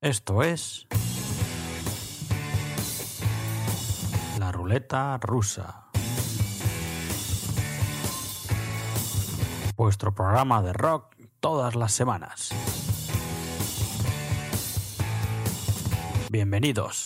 Esto es La Ruleta Rusa, vuestro programa de rock todas las semanas. Bienvenidos.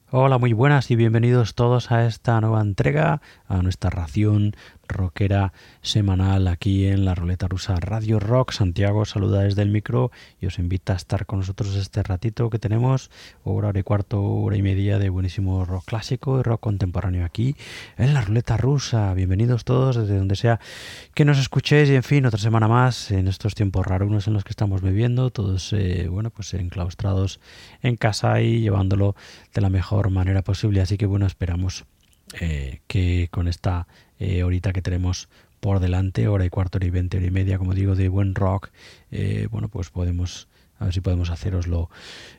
Hola, muy buenas y bienvenidos todos a esta nueva entrega, a nuestra ración rockera semanal aquí en la Ruleta Rusa Radio Rock. Santiago saluda desde el micro y os invita a estar con nosotros este ratito que tenemos, hora y cuarto, hora y media de buenísimo rock clásico y rock contemporáneo aquí en la Ruleta Rusa. Bienvenidos todos desde donde sea que nos escuchéis y en fin, otra semana más en estos tiempos raros en los que estamos viviendo, todos pues enclaustrados en casa y llevándolo de la mejor manera posible. Así que bueno, esperamos que con esta horita que tenemos por delante, hora y cuarto, hora y 20, hora y media, como digo, de buen rock, pues podemos, a ver si podemos haceroslo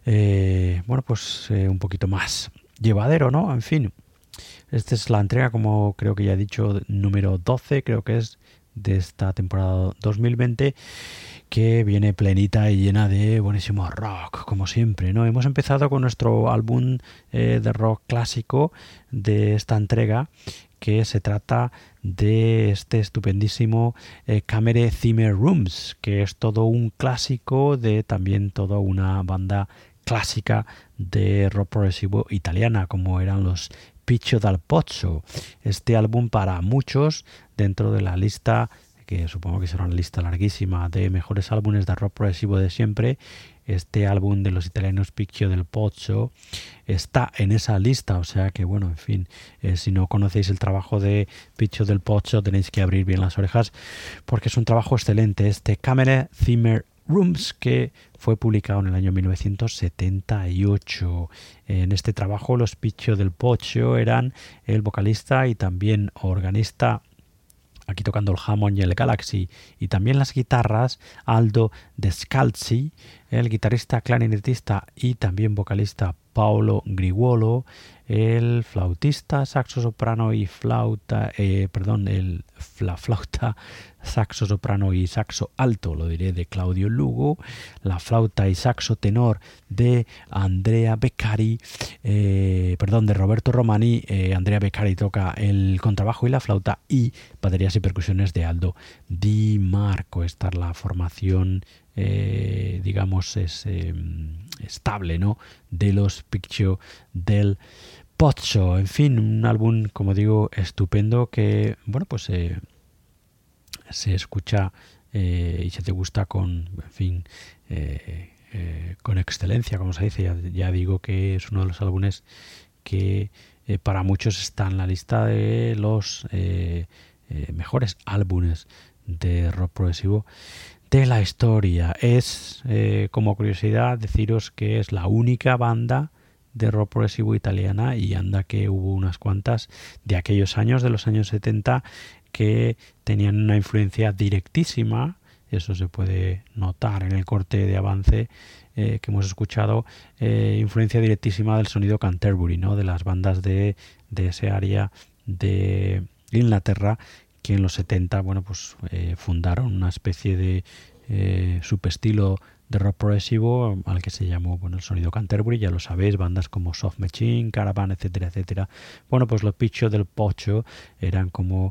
un poquito más llevadero, ¿no? En fin, esta es la entrega, como creo que ya he dicho, número 12, creo que es, de esta temporada 2020, que viene plenita y llena de buenísimo rock, como siempre, ¿no? Hemos empezado con nuestro álbum de rock clásico de esta entrega, que se trata de este estupendísimo Camera Theme Rooms, que es todo un clásico de también toda una banda clásica de rock progresivo italiana, como eran los Piccio dal Pozzo. Este álbum, para muchos, dentro de la lista, que supongo que será una lista larguísima, de mejores álbumes de rock progresivo de siempre, este álbum de los italianos Piccio del Pozzo está en esa lista. O sea que, bueno, en fin, si no conocéis el trabajo de Piccio del Pozzo, tenéis que abrir bien las orejas, porque es un trabajo excelente. Este Camera Theme Rooms, que fue publicado en el año 1978. En este trabajo los Piccio del Pozzo eran el vocalista y también organista, aquí tocando el Hammond y el Galaxy, y también las guitarras, Aldo Descalzi, el guitarrista, clarinetista y también vocalista Paolo Griguolo, el flautista, saxo soprano y flauta, la flauta, saxo soprano y saxo alto, lo diré, de Claudio Lugo, la flauta y saxo tenor de Andrea Beccari, de Roberto Romani. Andrea Beccari toca el contrabajo y la flauta, y baterías y percusiones de Aldo Di Marco. Esta es la formación, estable, ¿no?, de los Piccio del Pozzo. En fin, un álbum, como digo, estupendo, que se escucha y se te gusta con, en fin, con excelencia, como se dice. Ya digo que es uno de los álbumes que para muchos está en la lista de los mejores álbumes de rock progresivo de la historia. Es, como curiosidad, deciros que es la única banda de rock progresivo italiana, y anda que hubo unas cuantas de aquellos años, de los años 70, que tenían una influencia directísima. Eso se puede notar en el corte de avance que hemos escuchado, influencia directísima del sonido Canterbury, ¿no?, de las bandas de ese área de Inglaterra, que en los 70 fundaron una especie de subestilo de rock progresivo al que se llamó el sonido Canterbury. Ya lo sabéis, bandas como Soft Machine, Caravan, etcétera, etcétera. Los Piccio del Pozzo eran como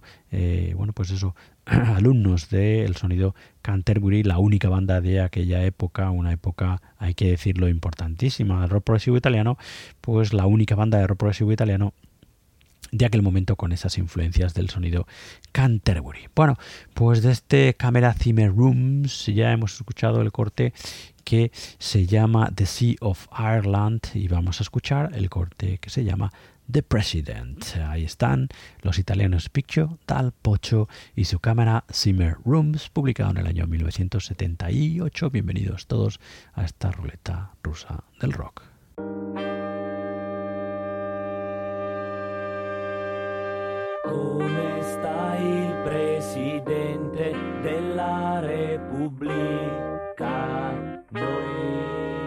alumnos del sonido Canterbury, la única banda de aquella época, una época, hay que decirlo, importantísima del rock progresivo italiano, pues la única banda de rock progresivo italiano de aquel momento con esas influencias del sonido Canterbury. Bueno, pues de este Camera Theme Rooms ya hemos escuchado el corte que se llama The Sea of Ireland, y vamos a escuchar el corte que se llama The President. Ahí están los italianos Piccio dal Pozzo y su Camera Theme Rooms, publicado en el año 1978. Bienvenidos todos a esta ruleta rusa del rock. Come sta il Presidente della Repubblica? Noi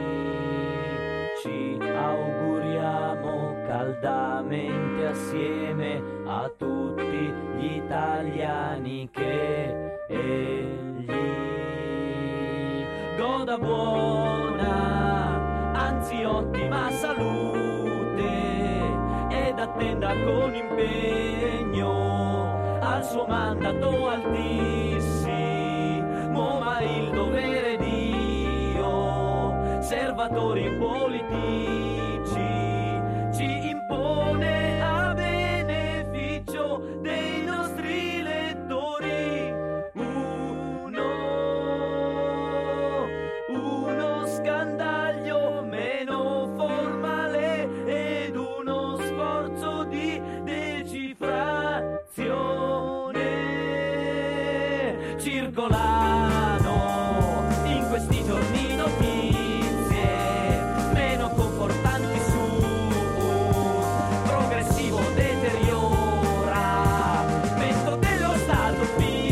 ci auguriamo caldamente assieme a tutti gli italiani che egli goda buona, anzi ottima salute, ed attenda con impegno al suo mandato altissimo, ma il dovere Dio, servatori politici, ci circolano in questi giorni notizie meno confortanti su un progressivo deterioramento dello stato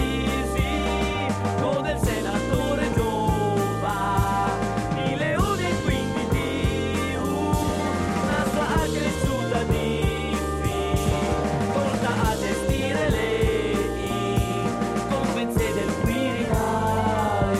fisico del senatore Giova, il leone quindi di una sua cresciuta difficoltà a gestire le incombenze del Quirinale.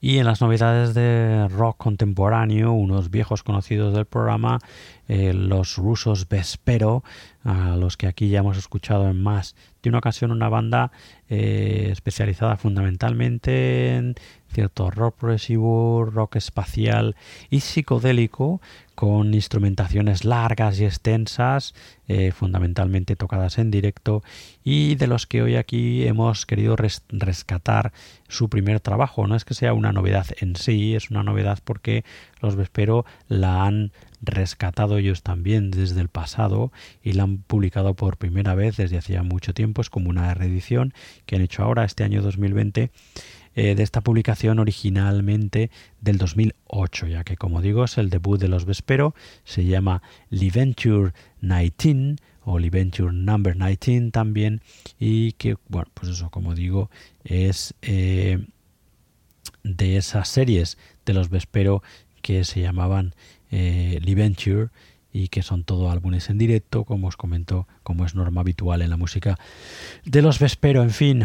Y en las novedades de rock contemporáneo, unos viejos conocidos del programa, los rusos Vespero, a los que aquí ya hemos escuchado en más de una ocasión, una banda especializada fundamentalmente en cierto rock progresivo, rock espacial y psicodélico, con instrumentaciones largas y extensas, fundamentalmente tocadas en directo, y de los que hoy aquí hemos querido rescatar su primer trabajo. No es que sea una novedad en sí, es una novedad porque los Vespero la han rescatado ellos también desde el pasado y la han publicado por primera vez desde hacía mucho tiempo. Es como una reedición que han hecho ahora este año 2020 de esta publicación originalmente del 2008, ya que, como digo, es el debut de los Vespero. Se llama L'Venture 19 o L'Venture Number 19 también, y que, bueno, pues eso, como digo, es de esas series de los Vespero que se llamaban L'Venture, y que son todo álbumes en directo, como os comento, como es norma habitual en la música de los Vespero. En fin,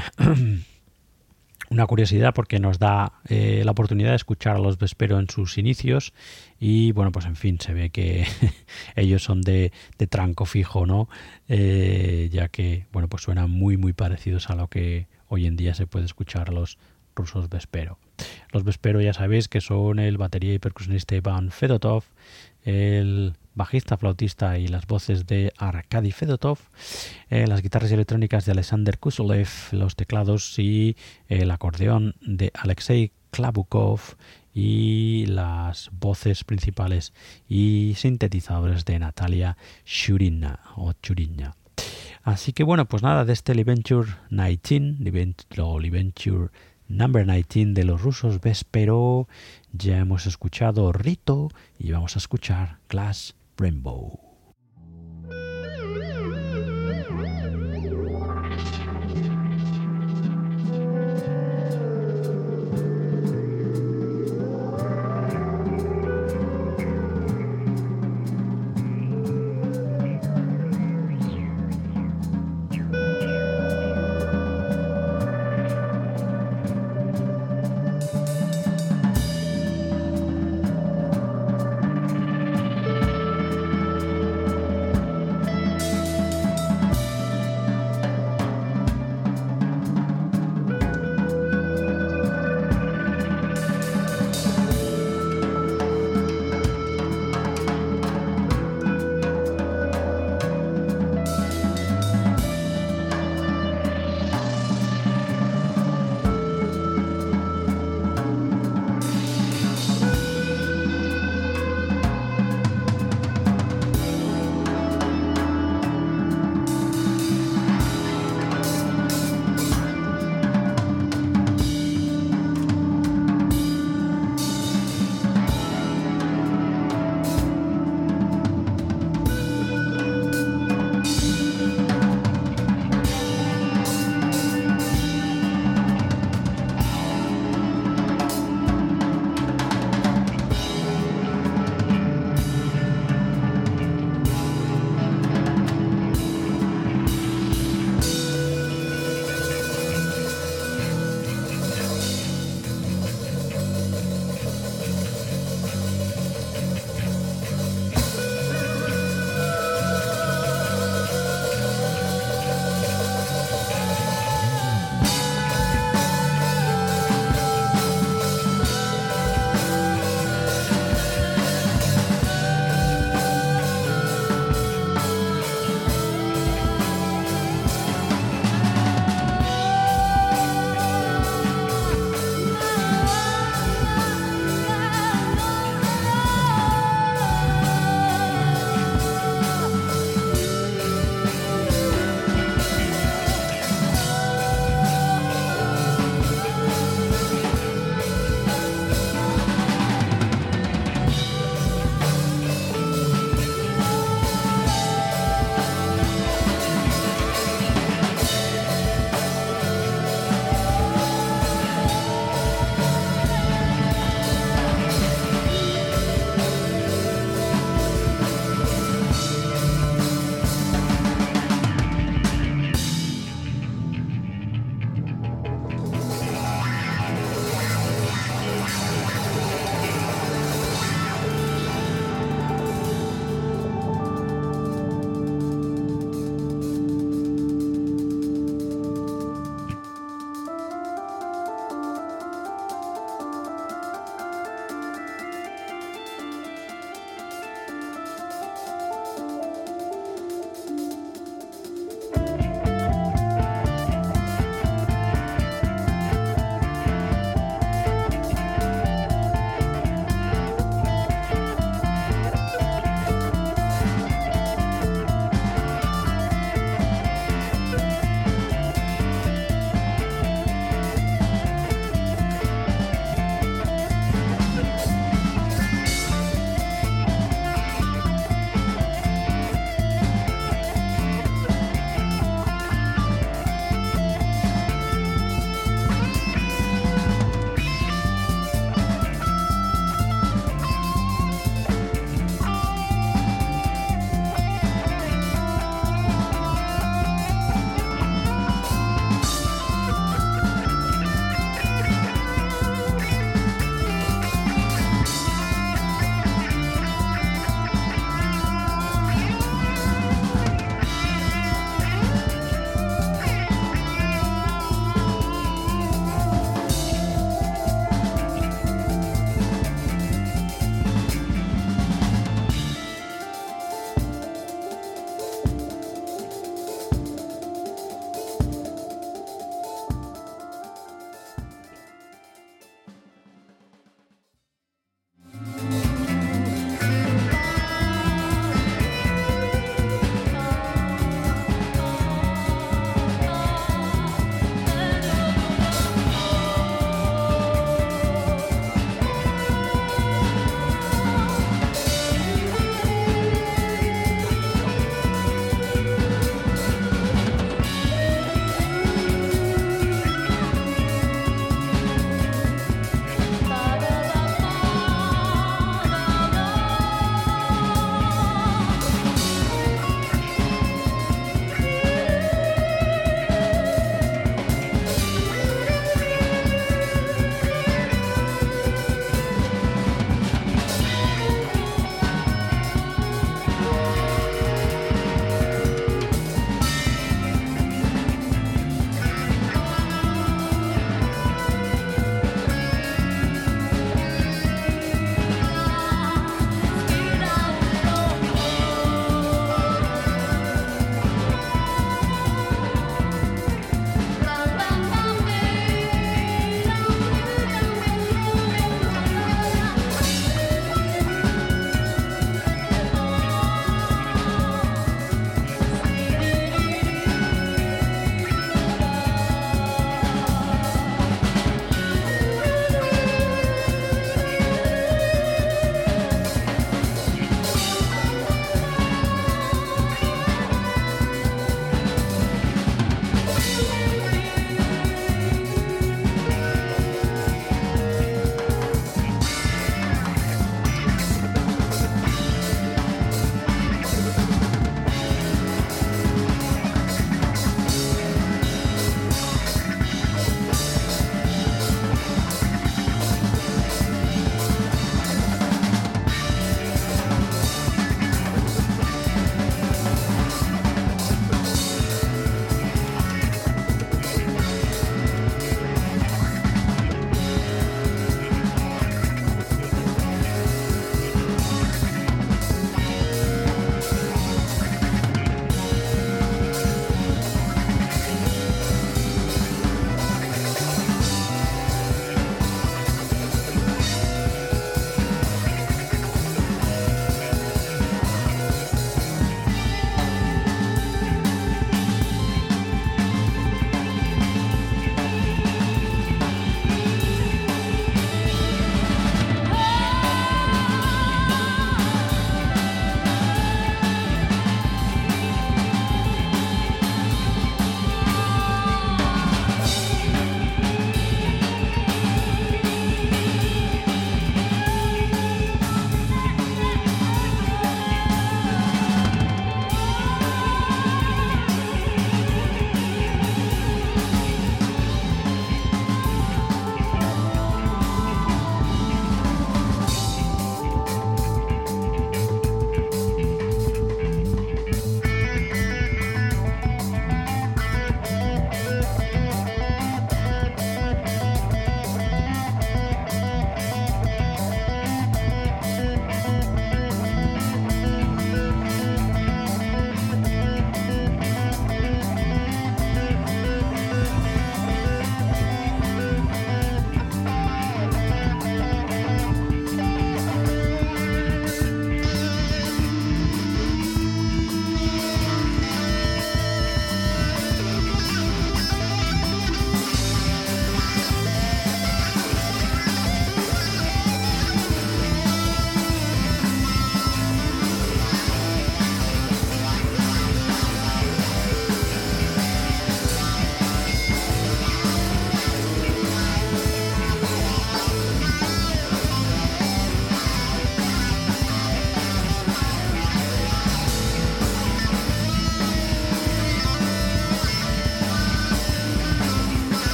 una curiosidad porque nos da la oportunidad de escuchar a los Vespero en sus inicios, y bueno, pues en fin, se ve que ellos son de tranco fijo, ¿no? Ya que, bueno, pues suenan muy muy parecidos a lo que hoy en día se puede escuchar a los rusos Vespero. Los Vespero, ya sabéis que son el batería y percusionista Ivan Fedotov, el bajista, flautista y las voces de Arkady Fedotov, las guitarras electrónicas de Alexander Kusolev, los teclados y el acordeón de Alexei Klabukov, y las voces principales y sintetizadores de Natalia Shurina o Churina. Así que bueno, pues nada, de este L'Venture 19, L'Venture Number 19 de los rusos Vespero, ya hemos escuchado Rito y vamos a escuchar Glass Rainbow.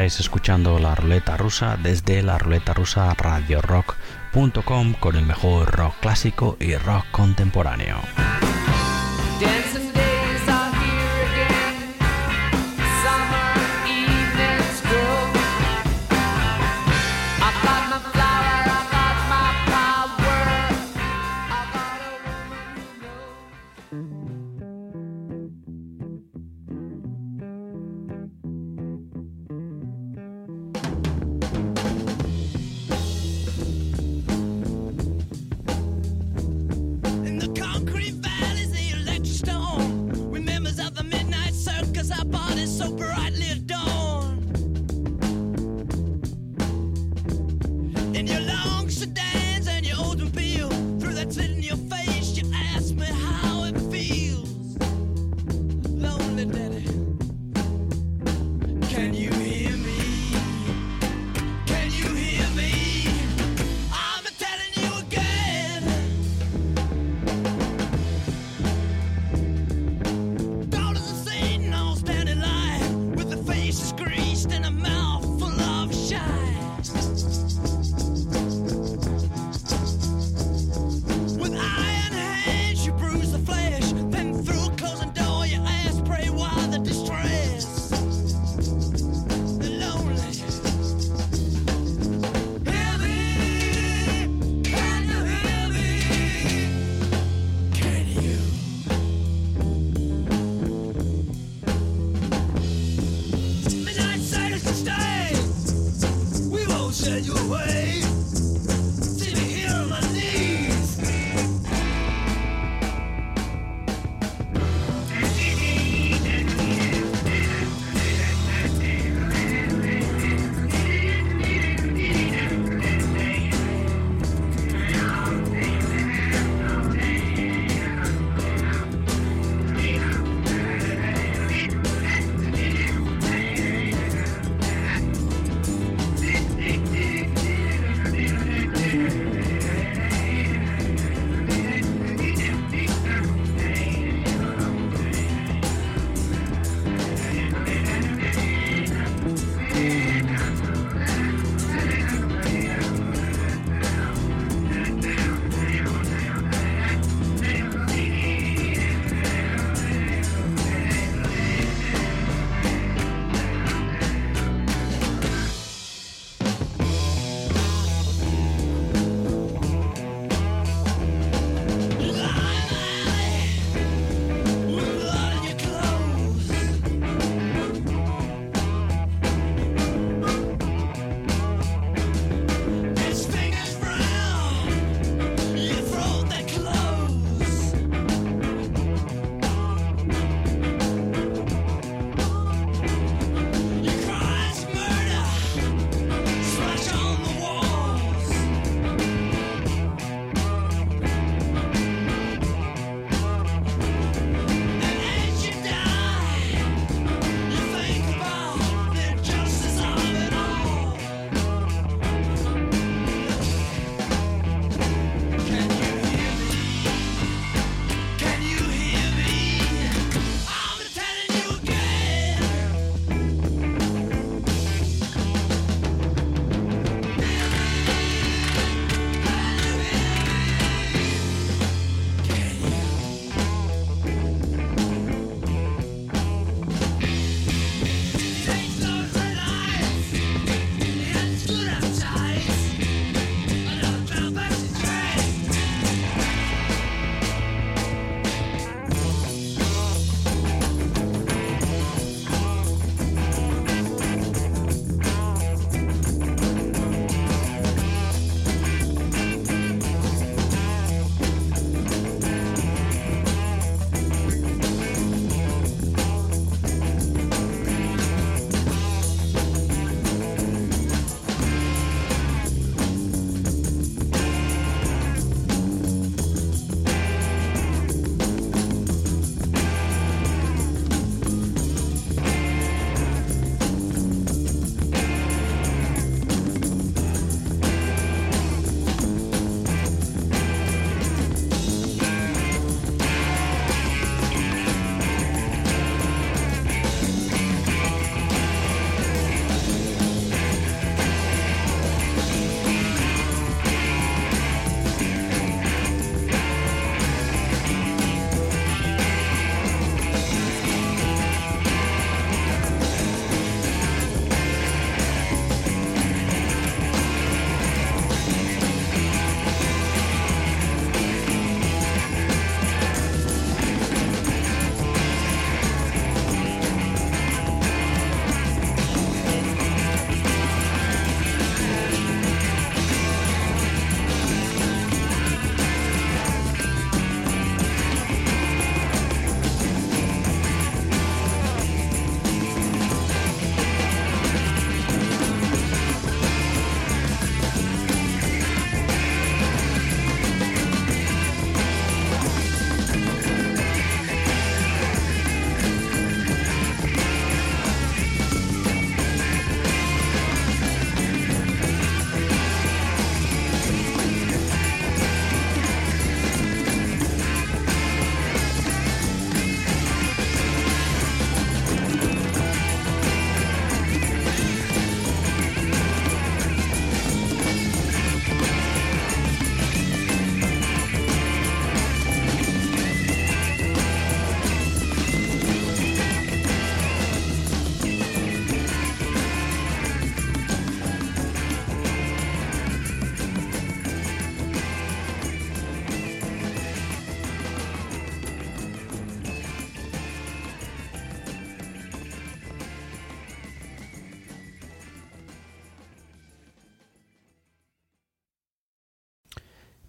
Estáis escuchando La Ruleta Rusa desde la Ruleta Rusa radiorock.com con el mejor rock clásico y rock contemporáneo. In the concrete valleys, the electric storm.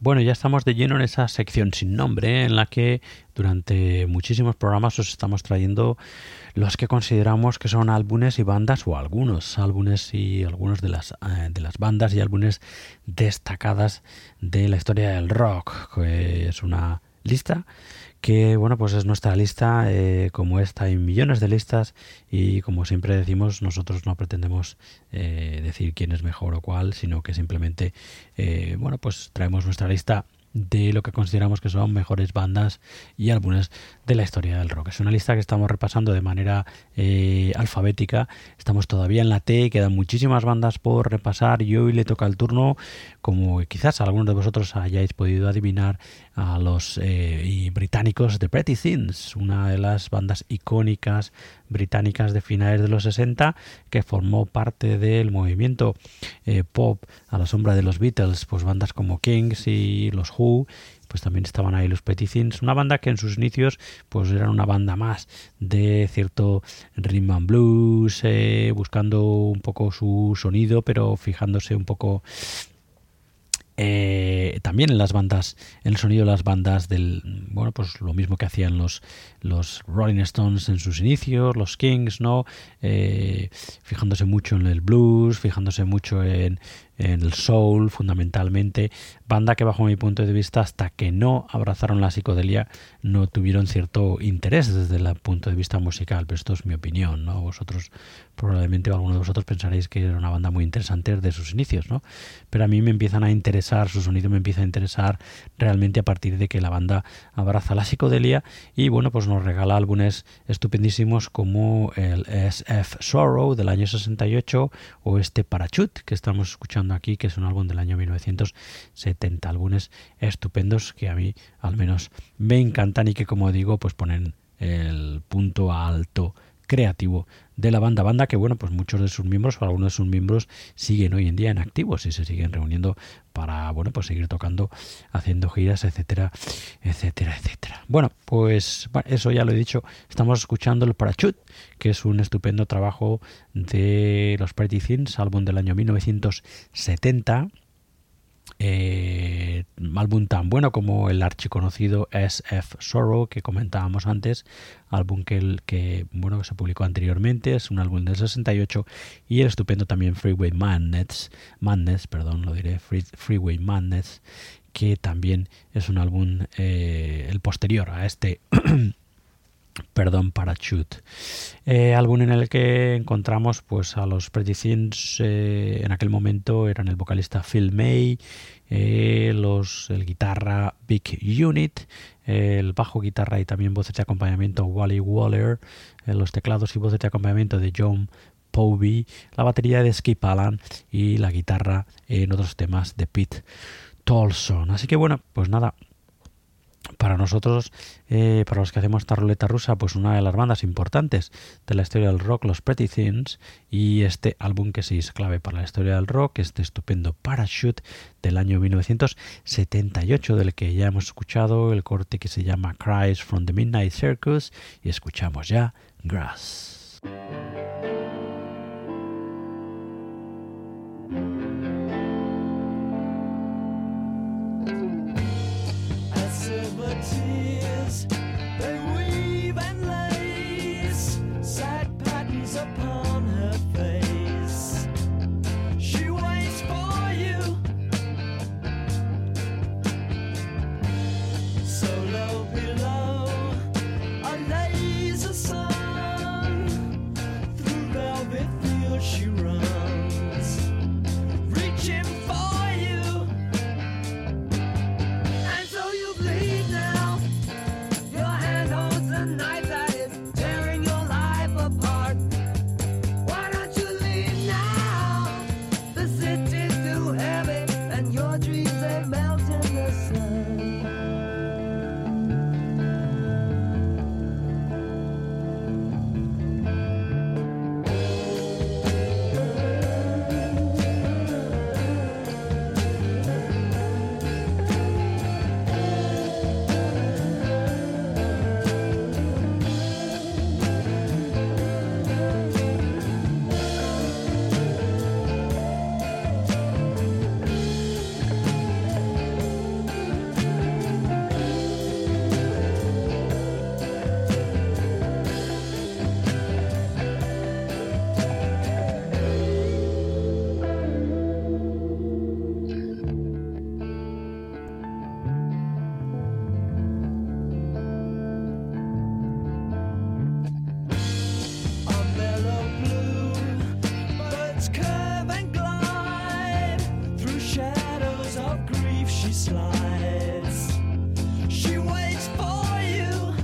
Bueno, ya estamos de lleno en esa sección sin nombre, en la que durante muchísimos programas os estamos trayendo los que consideramos que son álbumes y bandas, o algunos álbumes y algunos de las bandas y álbumes destacadas de la historia del rock, que es una lista que, bueno, pues es nuestra lista. Como esta hay millones de listas, y como siempre decimos, nosotros no pretendemos decir quién es mejor o cuál, sino que simplemente bueno, pues traemos nuestra lista de lo que consideramos que son mejores bandas y álbumes de la historia del rock. Es una lista que estamos repasando de manera alfabética. Estamos todavía en la T, quedan muchísimas bandas por repasar, y hoy le toca el turno, como quizás algunos de vosotros hayáis podido adivinar, a los británicos de Pretty Things, una de las bandas icónicas británicas de finales de los 60, que formó parte del movimiento pop a la sombra de los Beatles. Pues bandas como Kings y los Who, pues también estaban ahí los Pretty Things, una banda que en sus inicios pues eran una banda más de cierto rhythm and blues, buscando un poco su sonido, pero fijándose un poco también en las bandas, en el sonido de las bandas del, bueno, pues lo mismo que hacían los Rolling Stones en sus inicios, los Kings, ¿no? Fijándose mucho en el blues, fijándose mucho en el soul, fundamentalmente. Banda que, bajo mi punto de vista, hasta que no abrazaron la psicodelia, no tuvieron cierto interés desde el punto de vista musical, pero esto es mi opinión, ¿no? Vosotros probablemente, o alguno de vosotros, pensaréis que era una banda muy interesante desde sus inicios, ¿no? Pero a mí me empiezan a interesar, su sonido me empieza a interesar realmente a partir de que la banda abraza la psicodelia, y bueno, pues nos regala álbumes estupendísimos como el SF Sorrow del año 68, o este Parachute que estamos escuchando aquí, que es un álbum del año 1970. Álbumes estupendos que a mí al menos me encantan, y que, como digo, pues ponen el punto alto creativo de la banda que, bueno, pues muchos de sus miembros, o algunos de sus miembros, siguen hoy en día en activos y se siguen reuniendo para, bueno, pues seguir tocando, haciendo giras, etcétera, etcétera, etcétera. Bueno, pues eso ya lo he dicho. Estamos escuchando el Parachute, que es un estupendo trabajo de los Pretty Things, álbum del año 1970. Álbum tan bueno como el archiconocido SF Sorrow que comentábamos antes, álbum que se publicó anteriormente. Es un álbum del 68, y el estupendo también Freeway Madness, Freeway Madness, que también es un álbum el posterior a este Parachute, álbum en el que encontramos pues a los Pretty Things. En aquel momento eran el vocalista Phil May, el guitarra Big Unit, el bajo guitarra y también voces de acompañamiento Wally Waller, los teclados y voces de acompañamiento de John Povey, la batería de Skip Allen y la guitarra en otros temas de Pete Tolson. Así que, bueno, pues nada, para nosotros, para los que hacemos esta ruleta rusa, pues una de las bandas importantes de la historia del rock, los Pretty Things, y este álbum que sí es clave para la historia del rock, este estupendo Parachute del año 1978, del que ya hemos escuchado el corte que se llama Cries from the Midnight Circus, y escuchamos ya Grass. Tears, they weave and lace sad patterns upon her face. She waits for you, so low below a laser sun. Through velvet fields she runs, reaching for you. And so you bleed now. slides. She waits for you.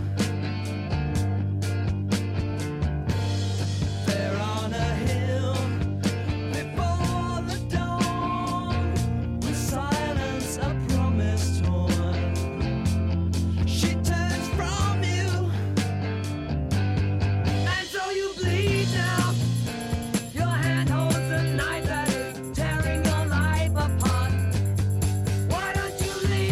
They're on a hill before the dawn, with silence a promise torn. She turns from you, and so you bleed now. Your hand holds a knife that is tearing your life apart. Why don't you leave?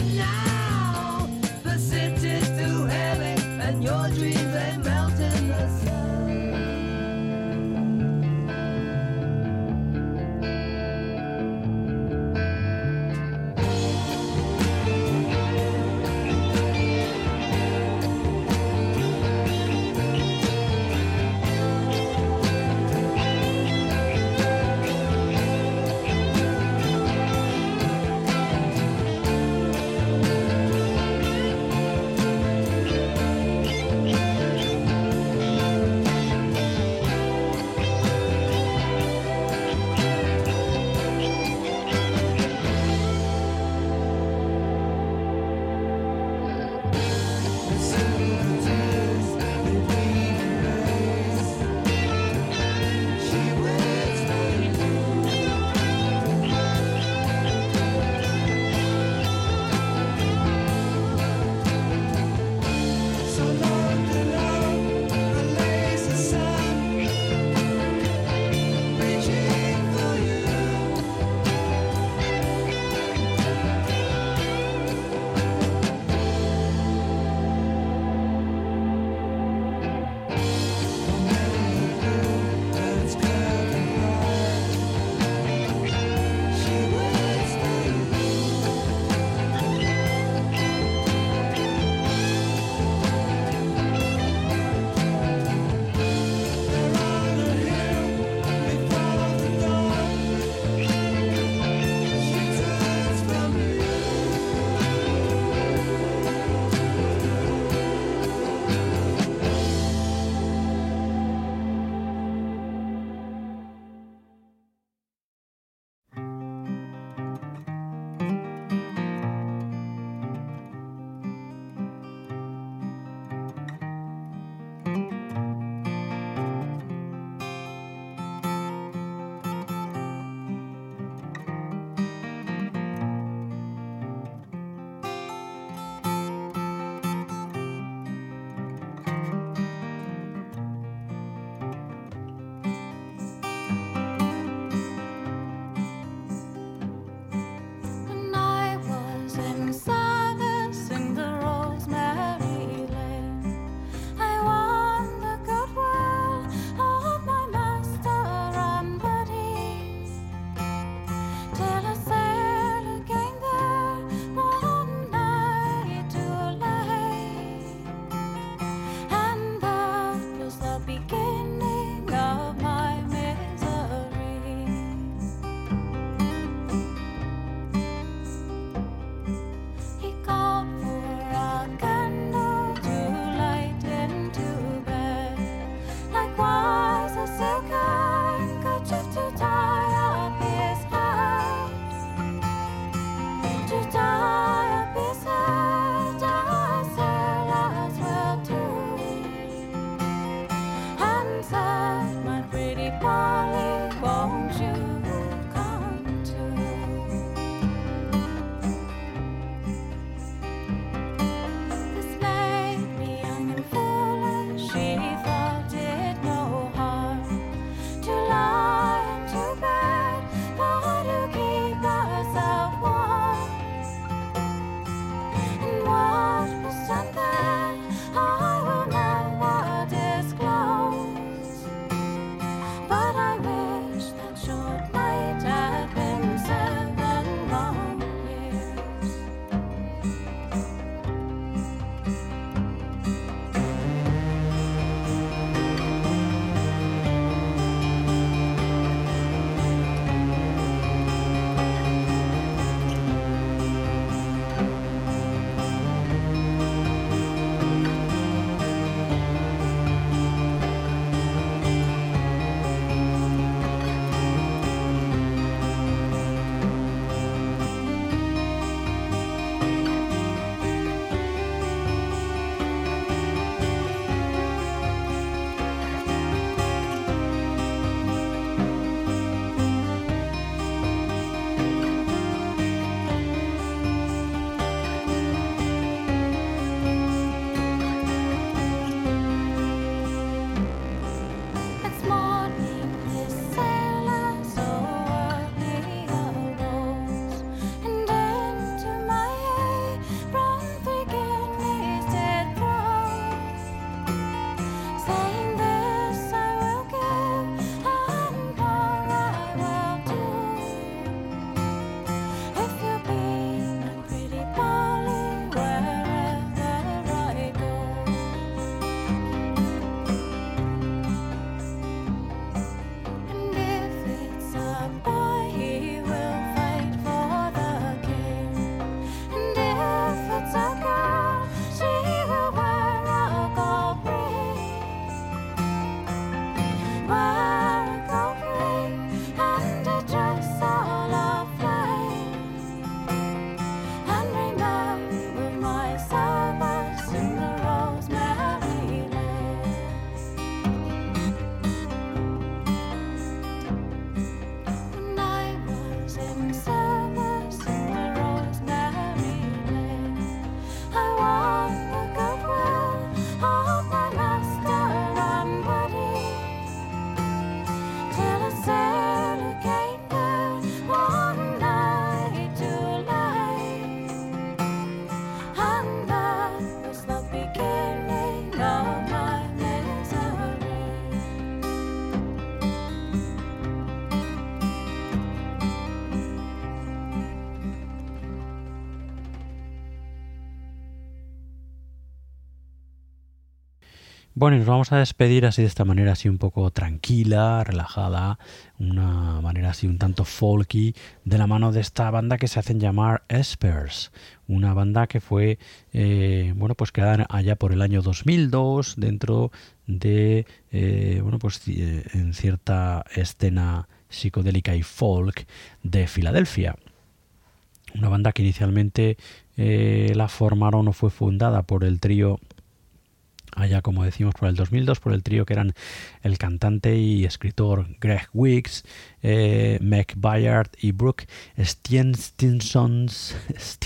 Bueno, y nos vamos a despedir así de esta manera así un poco tranquila, relajada, una manera así un tanto folky, de la mano de esta banda que se hacen llamar Espers, una banda que fue, pues creada allá por el año 2002 dentro de, en cierta escena psicodélica y folk de Filadelfia. Una banda que inicialmente la formaron o fue fundada por el trío, allá como decimos por el 2002, por el trío que eran el cantante y escritor Greg Weeks, Meg Bayard y Brooke Stiensons,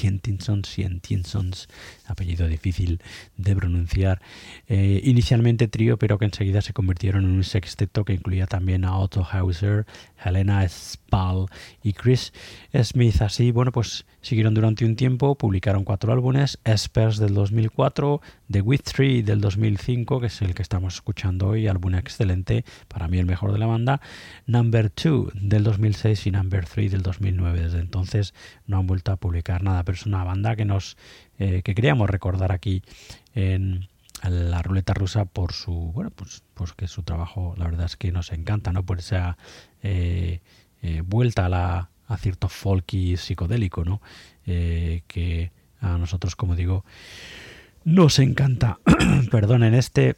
apellido difícil de pronunciar, inicialmente trío, pero que enseguida se convirtieron en un sexteto que incluía también a Otto Hauser, Helena Spall y Chris Smith. Así, pues siguieron durante un tiempo, publicaron 4 álbumes: Espers del 2004, The With Tree del 2005, que es el que estamos escuchando hoy, álbum excelente, para mí el mejor de la banda, Number 2 del 2006 y Number 3 del 2009. Desde entonces no han vuelto a publicar nada, pero es una banda que queríamos recordar aquí en la ruleta rusa por su, pues que su trabajo, la verdad es que nos encanta, ¿no? Por esa vuelta a cierto folky psicodélico, ¿no? Que a nosotros, como digo, nos encanta. Perdón, en este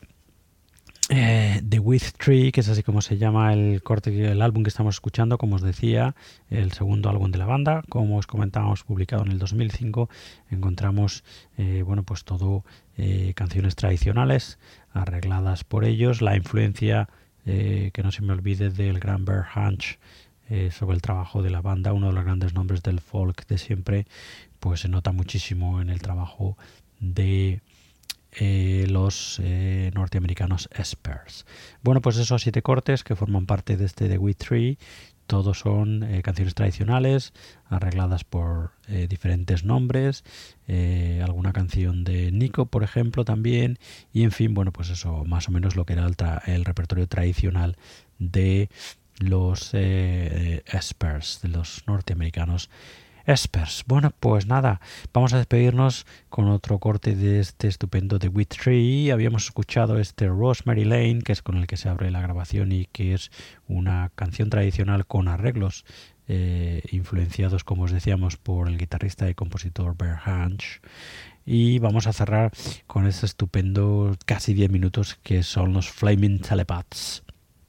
The With Tree, que es así como se llama el álbum que estamos escuchando, como os decía, el segundo álbum de la banda, como os comentábamos, publicado en el 2005, encontramos pues todo canciones tradicionales arregladas por ellos, la influencia que no se me olvide del gran Bear Hunch sobre el trabajo de la banda, uno de los grandes nombres del folk de siempre, pues se nota muchísimo en el trabajo de los norteamericanos Espers. Pues esos 7 cortes que forman parte de este The With Tree, todos son canciones tradicionales arregladas por diferentes nombres, alguna canción de Nico, por ejemplo, también, y en fin, pues eso, más o menos lo que era el repertorio tradicional de los Espers, de los norteamericanos Espers. Pues nada, vamos a despedirnos con otro corte de este estupendo The With Tree. Habíamos escuchado este Rosemary Lane, que es con el que se abre la grabación y que es una canción tradicional con arreglos influenciados, como os decíamos, por el guitarrista y compositor Bear Hunch. Y vamos a cerrar con este estupendo casi 10 minutos que son los Flaming Telepaths,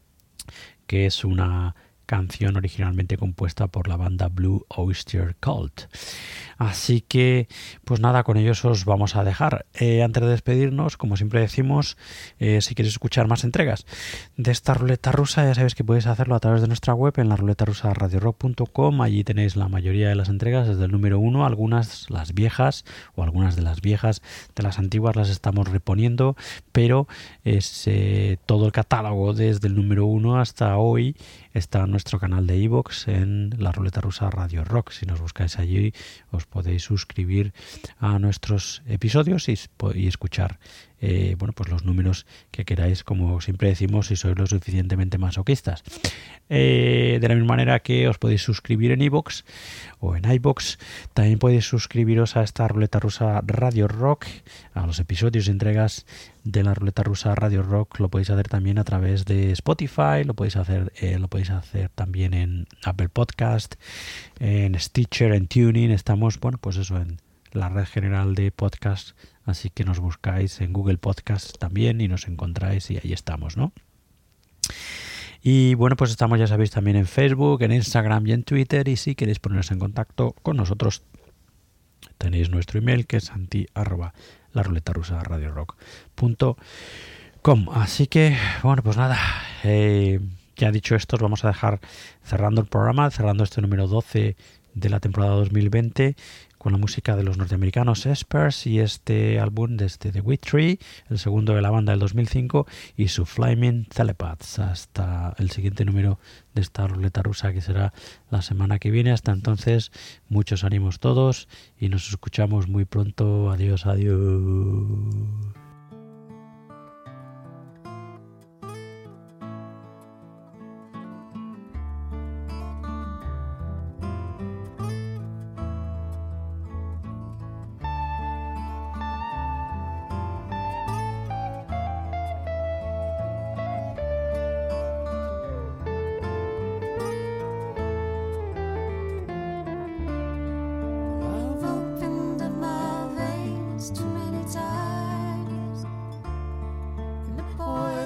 que es una canción originalmente compuesta por la banda Blue Oyster Cult. Así que, pues nada, con ellos os vamos a dejar. Antes de despedirnos, como siempre decimos, si queréis escuchar más entregas de esta ruleta rusa, ya sabéis que podéis hacerlo a través de nuestra web en la ruletarusaradiorock.com. Allí tenéis la mayoría de las entregas desde el número 1, algunas las viejas o algunas de las viejas, de las antiguas las estamos reponiendo, pero todo el catálogo desde el número 1 hasta hoy está en nuestro canal de iVoox en la Ruleta Rusa Radio Rock. Si nos buscáis allí os podéis suscribir a nuestros episodios y escuchar pues los números que queráis, como siempre decimos, si sois lo suficientemente masoquistas. De la misma manera que os podéis suscribir en iVoox o en iVoox, también podéis suscribiros a esta Ruleta Rusa Radio Rock, a los episodios y entregas de la Ruleta Rusa Radio Rock. Lo podéis hacer también a través de Spotify, lo podéis hacer también en Apple Podcast, en Stitcher, en Tuning. Estamos, pues eso, en la red general de podcast, así que nos buscáis en Google Podcast también y nos encontráis y ahí estamos, ¿no? Y pues estamos, ya sabéis, también en Facebook, en Instagram y en Twitter, y si queréis poneros en contacto con nosotros tenéis nuestro email, que es santi@laruletarusaradiorock.com. Así que, pues nada, ya dicho esto, os vamos a dejar cerrando el programa, cerrando este número 12 de la temporada 2020 con la música de los norteamericanos Espers y este álbum de The With Tree, el segundo de la banda del 2005, y su Flaming Telepaths. Hasta el siguiente número de esta ruleta rusa, que será la semana que viene. Hasta entonces, muchos ánimos todos y nos escuchamos muy pronto. Adiós, adiós.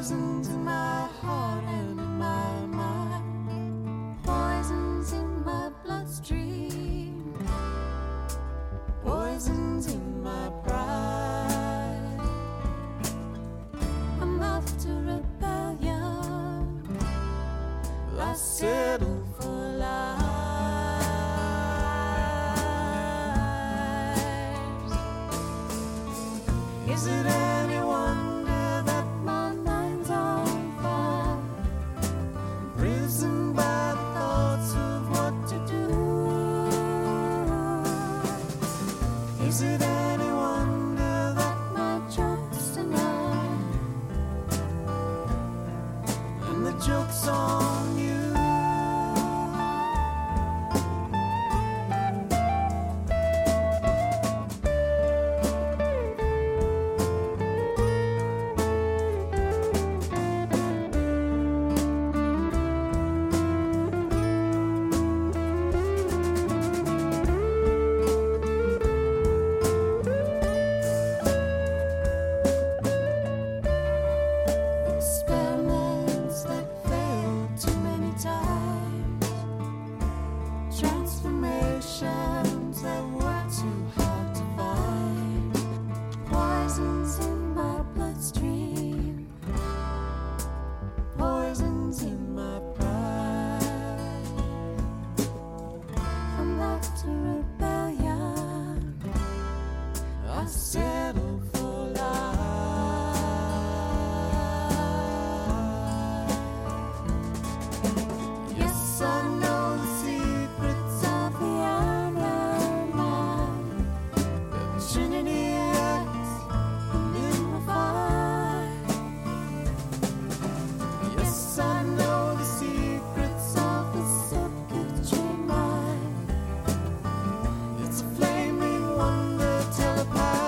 Poisons in my heart and in my mind. Poisons in my bloodstream. Poisons in my pride. I'm after rebellion. I settle for lies. Is it any wonder that my mind's on fire? Imprisoned by thoughts of what to do. Is it any wonder that my trust in love and the joke's on you? Experiments that failed too many times. Transformations that were too hard to find. Poisons in my bloodstream. Poisons in my pride. I'm after rebellion. I settle for life. Yes, I know the secrets of the iron mind. The Trinity acts in my fire. Yes, I know the secrets of the circuitry mind. It's a flaming wonder telepath.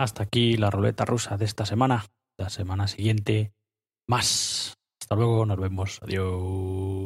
Hasta aquí la ruleta rusa de esta semana. La semana siguiente, más. Hasta luego, nos vemos. Adiós.